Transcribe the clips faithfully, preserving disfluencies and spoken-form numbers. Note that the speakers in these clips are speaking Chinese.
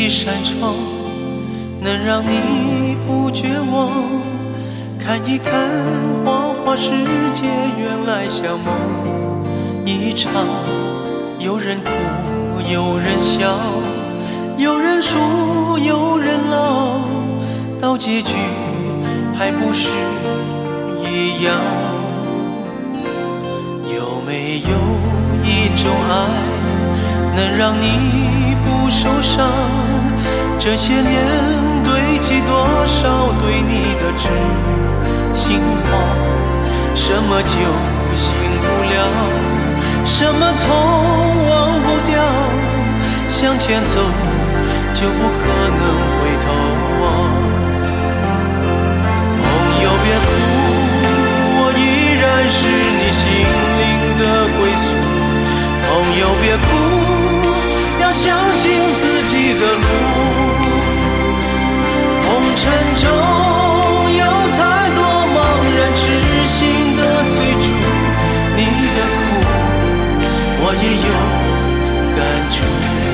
一扇窗，能让你不绝望。看一看花花世界，原来像梦一场。有人哭，有人笑，有人输，有人老，到结局还不是一样。有没有一种爱，能让你不受伤？这些年堆积多少对你的痴心话，什么酒醒不了，什么痛忘不掉，向前走就不可能回头望。朋友别哭，我依然是你心灵的归宿。朋友别哭，要相信自己的路。红尘中有太多茫然痴心的追逐，你的苦我也有感触。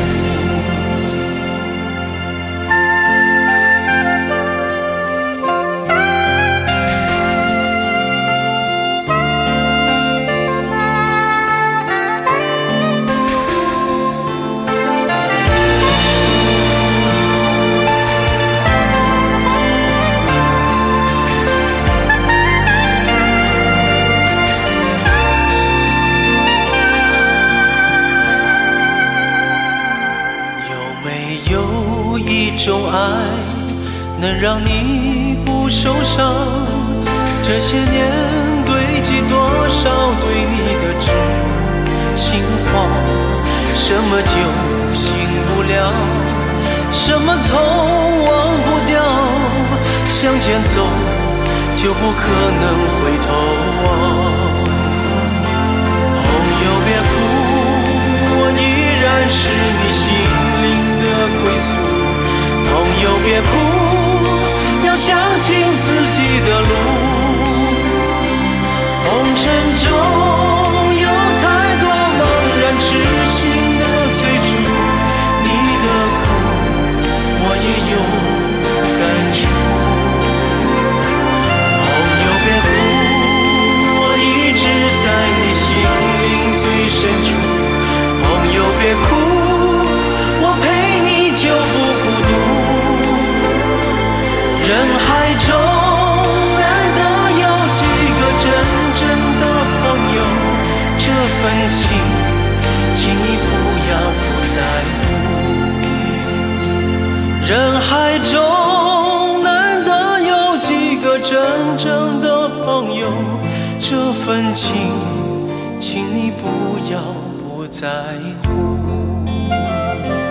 有一种爱，能让你不受伤。这些年堆积多少对你的痴心话，什么酒醒不了，什么痛忘不掉，向前走就不可能回头望。朋友别哭，我依然是你心灵的归宿。朋友别哭，要相信自己的路。红尘中有太多茫然痴心的追逐，你的苦我也有感触。朋友别哭，我一直在你心灵最深处。朋友别哭，我陪你就不孤独。人海中难得有几个真正的朋友，这份情请你不要不在乎。人海中难得有几个真正的朋友，这份情请你不要不在乎。